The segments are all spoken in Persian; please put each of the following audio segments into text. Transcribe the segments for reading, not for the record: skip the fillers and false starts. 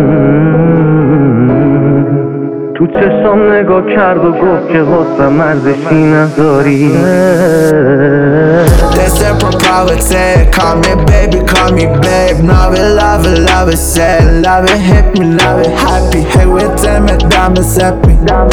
تو چشام نگاه کرد و گفت که واسه مرزشی نداری. That's a propriety. Call me baby, call me babe. Love it, love it, love it, sad. Love it, hit me, love it, happy. Hey, with them, diamonds happy.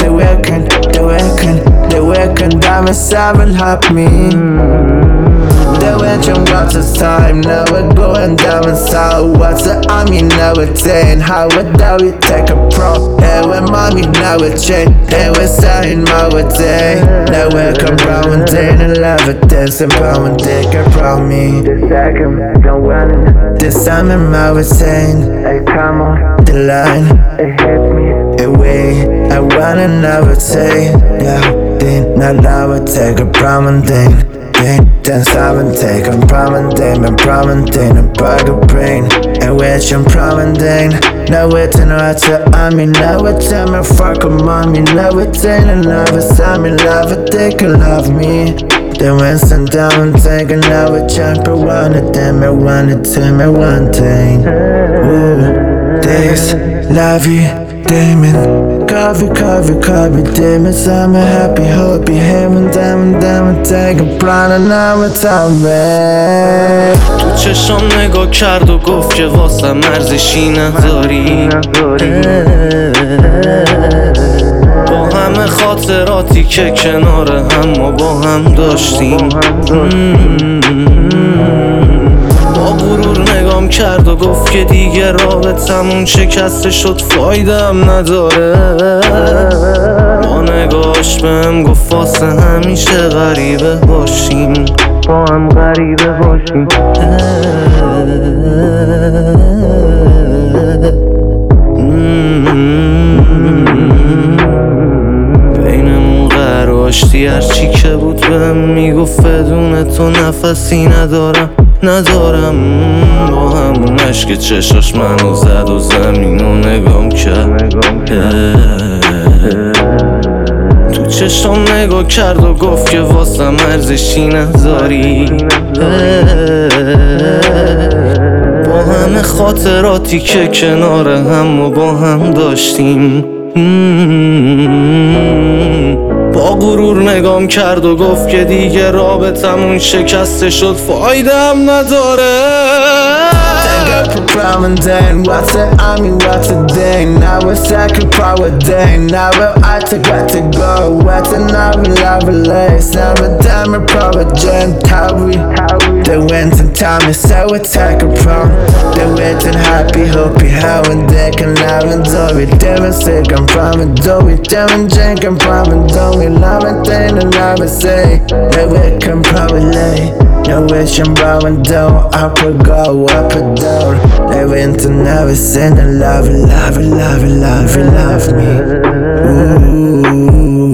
The weekend, diamonds seven happy. The weekend, what's the time? Now we're going diamonds south. What's the army now we're saying? How would that we take a pro? Hey, we're mommy now we're chain. Hey, we're saying my day. Now we're come round and day and love it. Dancing round and day, get round me. The second, don't want it. This time I'm out saying, Hey, come on, the line, it hit me. away. I wanna never say, yeah, then not I would take a prominent thing. Then seven take a prominent thing, a bag of brain. And which I'm prominent. Now it's in right to I mean, now it's time I fuck a mommy. Now it's in and love it's time in love, it they can love me. Then went some down and take another jump. I wanted them, I wanted them, I one thing. Ooh, this, love you, Damon. Coffee, damn it, I'm a happy, happy, heaven, damn, take a plan and now it's time. تو چشام نگاه کرد و گفت که واسه مرزشی نداری. با همه خاطراتی که کنار هم ما با هم داشتیم. با غرور نگام کرد و گفت که دیگه رابطمون شکسته شد، فایده هم نداره. با نگاش بهم گفت واسه همیشه غریبه باشیم، با هم غریبه باشیم. بینمون قرار آشتی هرچی که بود بهم میگفت بدون تو نفسی ندارم. با همون عشق چشاش منو زد و زمینو نگام کرد. تو چشام نگاه کرد و گفت که واسه مرزشی نداری. با همه خاطراتی که کنار هم و با هم داشتیم. با غرور نگام کرد و گفت که دیگه رابطمون شکسته شد، فایده هم نداره. Prominent, what's the army, what's the day? Now we're second power day. Now we're out to got to go. What's another love lace? Now we're diamond power gen. How we they went in time and so we take a prom. They went in happy, happy, how and they can love and do it. They were sick and prom and do it. They were drink and prom and do it. Love and thing and love and say. They wake and probably. No wish I'm bowing down, up or go, up or down. They went to never sin and love me. Ooh.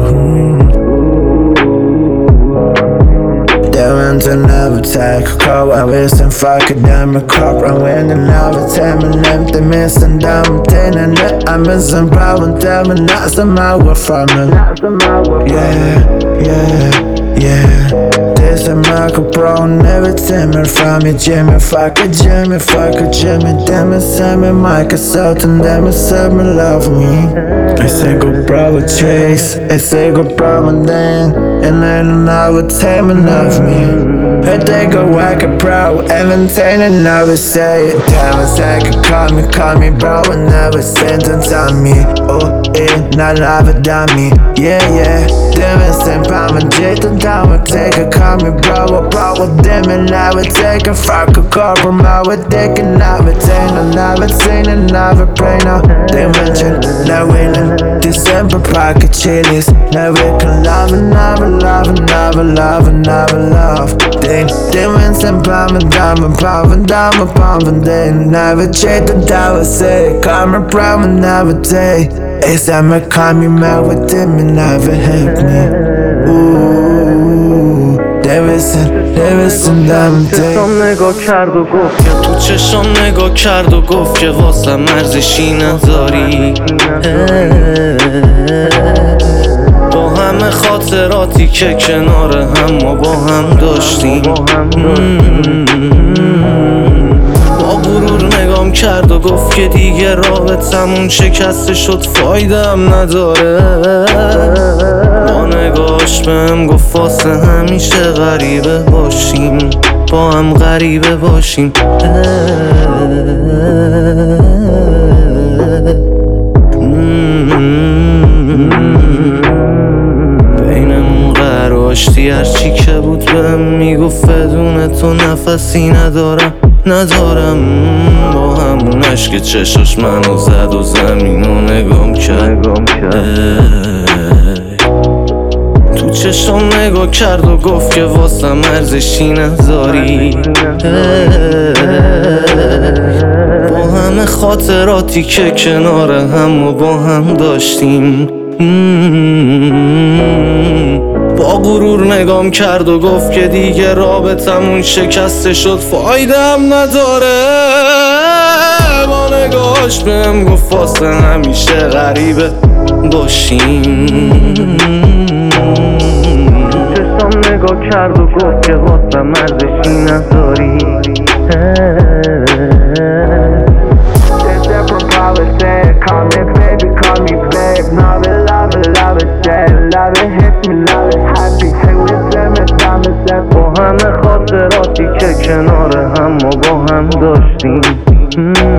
They went to never take a call. I wish and fuck it down my cup. I went and never tell me empty missing down. And I'm missing problem, tell me not some hour from it. Yeah. This a Michael Brown, never tell me from me, Jimmy, fuck a Jimmy, damn it, Sammy, Michael Sultan, damn it, Sammy, love me. I say go bravo Chase, I say go bravo Dan, and then I would tell me love me. I take a whack a pro, everything and never say it. Damn it, say call me bro, and never sentence on me. Oh, not love it on me, yeah. Damn it, same palm and Jason down, take a call me bro, damn it, I would take a fuck a call from my would take a never seen and never pray now. They mention now winning December pocket chilies. Now we can love and never love. They went some palm and diamond, they never check the tower say, come and prom and never take. It's time I call me mad with them and never help me. Ooh, there is some diamond day. تو چشام نگاه کرد و گفت که واسه مرزشی نداری. با همه خاطراتی که کنار هم ما با هم داشتیم. با غرور نگام کرد و گفت که دیگه رابطمون شکسته شد فایدم نداره. با نگاش بهم گفت واسه همیشه غریبه باشیم، با هم غریبه باشیم. بینمون قرار آشتی هرچی که بود بهم میگفت بدون تو نفسی ندارم. با همون عشق چشاش منو زد و زمینو نگام کرد. تو چشم نگاه کرد و گفت که واسم ارزشی نداری. با همه خاطراتی که کنار هم و با هم داشتیم، با غرور نگام کرد و گفت که دیگه رابطمون شکسته شد فایدم نداره. با نگاش بهم گفت واسه همیشه غریبه باشیم. چشم نگاه کرد و گفت که واسم ارزشی نداری. با همه خاطراتی که کنار هم و با هم داشتیم،